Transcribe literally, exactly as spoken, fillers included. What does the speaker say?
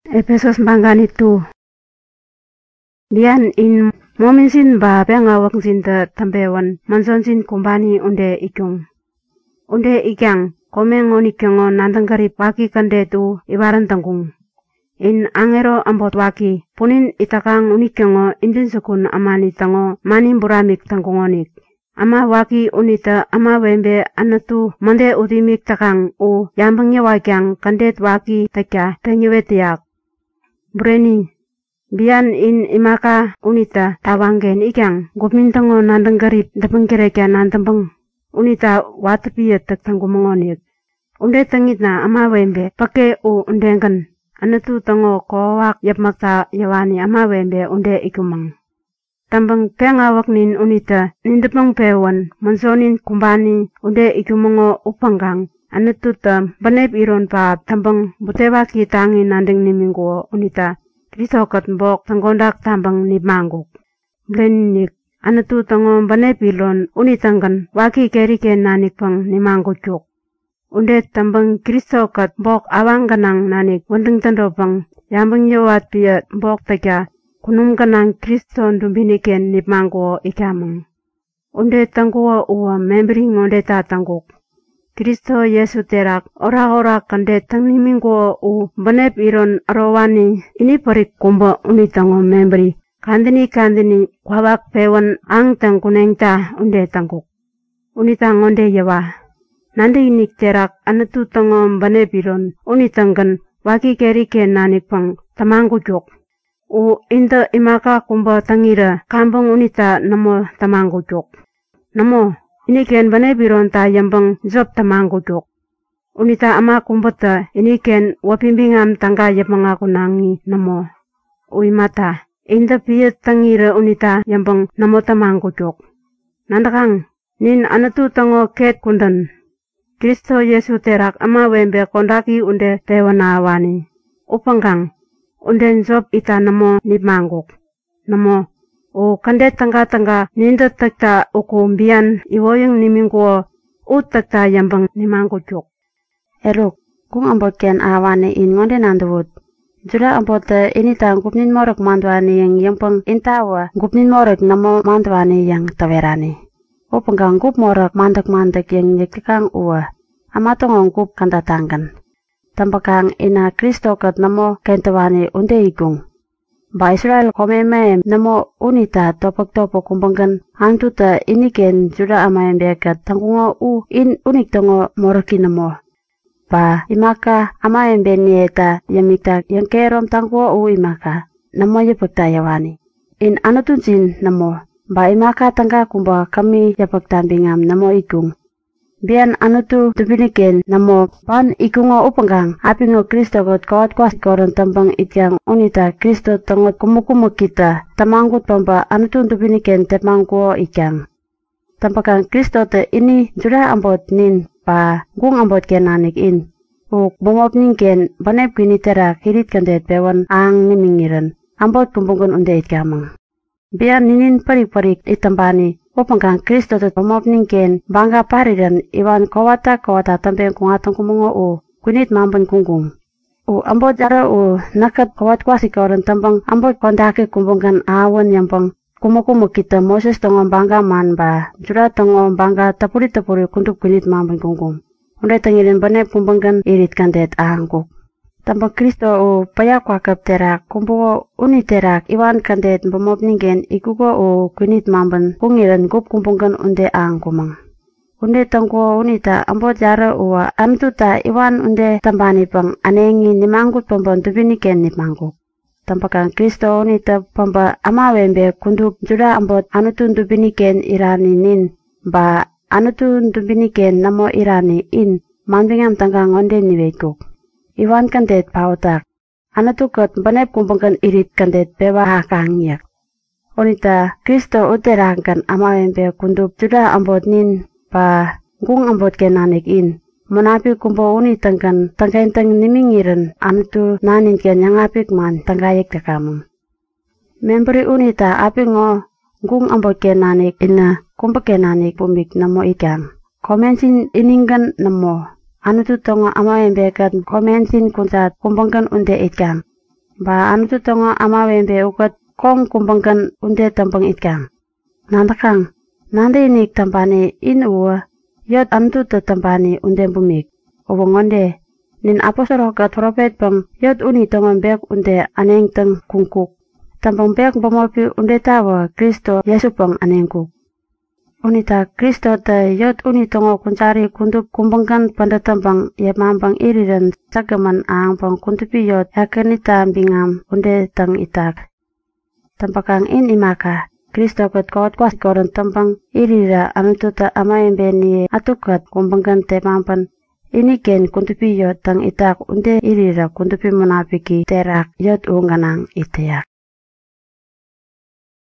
Efesos manggan itu. Dian in mominsin ba benga waksin ta tambewan mansonsin kumbani unde ikyong. Unde ikyang komeng onikyongo nandangkari paki kande tu ibaran tangkung. In angero ambot waki punin itakang unikyongo indin sukun amani tango manin buramik tangkungonik. Ama waki unita ama wembe anatu mande udimik takang u yambangnya wakyang kandet waki takya tanyuwetiak. Breni, bian in imaka unita tawanggen ikyang gopmintango nandang garip dapeng kirekya nandambang unita watapiyat taktanggu mongonik. Unde tangitna ama wembe pake u undengan anatu tango kowak yapmakta yawani ama wembe unde ikumang. Tambang pengawak nin unita nindapang pewan monsonin kumbani unde ikumongo upanggang anatu ta banep iron pa tambang butewa ki tangi nandeng niminggo unita krisokat mbok tanggondak tambang ni mangguk. Blenik anatu tango banep iron unitanggan waki kerike nanik pang ni mangguk juk. Unde tambang krisokat mbok awang ganang nanik wendeng tandopang yambang yawat pia mbok takya kunum kanang Kriston dumbiniken ni manggo ikamang. Unde tangguwa uwa membering unde ta tangguk. Kristo Yesu terak ora-ora kande tangnimingo u banep iron arawani ini parik kumba unitango memberi. Kandini kandini kwawak pewan ang tangkuneng ta unde tangguk. Unitang unde yawa. Nande inik terak anatu tango banep iron unitanggan waki kerike nanik pang tamanggu jok. U inda imaka kumba tangira kambang unita namo tamanggo jok. Namo, ini ken bane biron ta yambang job tamanggo jok. Unita ama kumbata ini ken wapimbingam tangga yambang aku nangi namo. Ui mata, inda piyat tangira unita yambang namo tamanggo jok. Nandakang, nin anatu tango ket kundan. Kristo Yesu terak ama wembe kondaki unde pewana awani. Upanggang. Unden job ita namo ni mangguk. Namo, o kandet tangga-tangga ninda takta ukumbian iwoyong niminggo u takta yambang ni mangguk juk. Eruk, kung ambot ken awane in ngonde nandawut. Jura ambot ini ta gupnin morok mandwani yang yambang intawa gupnin morok namo mandwani yang tawerani. O penggang gup morok mandak-mandak yang nyekikang uwa. Amatong gup kandatangkan. Tampakang ina Kristo kat namo kentawani unde igung. Ba Israel komeme namo unita topak-topak kumbangkan hangtuta iniken jura amayan bekat tangkungo u in unik tongo moroki namo. Ba imaka amayan benieta yamita yang kerom tangkuo u imaka namo yapakta yawani. In anutunsin namo ba imaka tangga kumba kami yapaktambingam namo igung. Bian anutu tubiniken namo pan ikungo upanggang apingo Kristo got kawat kuas koron tambang ityang unita Kristo tangot kumukumu kita tamanggut pamba anutu tubiniken temangkuo ikyang. Tampakan Kristo te ini jura ambot nin pa gung ambot kenanik in. Uk bumop ningken banep kini terak hirit kandet bewan ang nimingiran ambot kumbungun unde itkamang. Bian ninin parik-parik itambani upanggang Kristo te pamop ningken bangga paridan iwan kawata kawata tampeng kungatang kumungo u kunit mampan kungkung. U ambot jara u nakat kawat kwasi kawaran tampang ambot kondake kumbungkan awan yampang kumukumu kita Moses tongo bangga man ba jura tongo bangga tapuri-tapuri kuntuk kunit mampan kungkung. Unde tangirin banep kumbungkan irit kandet ahangkuk. Tampang Kristo u payak wakap terak kumpuo uni terak iwan kandet pamop ningen ikuko u kunit mamban kungiran gup kumpungkan unde ang kumang. Unde tangko unita ambot jara uwa amtuta iwan unde tambani pang anengi nimanggut pamban tubiniken nimanggut. Tampakan Kristo unita pamba ama wembe kunduk jura ambot anutun tubiniken irani nin ba anutun tubiniken namo irani in manbingam tanggang onde niwekuk. Iwan kandet pautak. Anatukot banep kumpangkan irit kandet bewa hakangyak. Onita Kristo uterangkan amawembe kundup juda ambot nin pa gung ambot kenanik in. Monapi kumpo unitangkan tangkaintang nimingiran anatu nanin ken yang apik man tangkayak takamang. Memberi unita api ngo gung ambot kenanik ina kumpa kenanik pumik namo ikan. Komensin iningkan namo. Anu tu tonga ama yang bekat komensin kuncat kumbangkan unde ikan. Ba anu tu tongo ama wembe ukat kong kumbangkan unde tampang itkang. Nantakang, nanda inik tampani in uwa, yot anu tu tampani unde bumik. Uwangonde, nin apostol kat profet bang yot uni tongo bek unde aneng teng kungkuk. Tampang bek bamopi unde tawa Kristo Yesu bang anengkuk. Unita Kristo ta yot uni tongo kuncari kuntup kumbangkan pada tampang ya mambang iri dan sagaman ang bang kuntupi yot yakenita bingam unde tang itak. Tampakang in imaka Kristo kat kawat kuas koran tampang iri ra anu tuta ama embeni atukat kumbangkan te mampan ini ken kuntupi yot tang itak unde iri ra kuntupi munafiki terak yot unganang iteyak.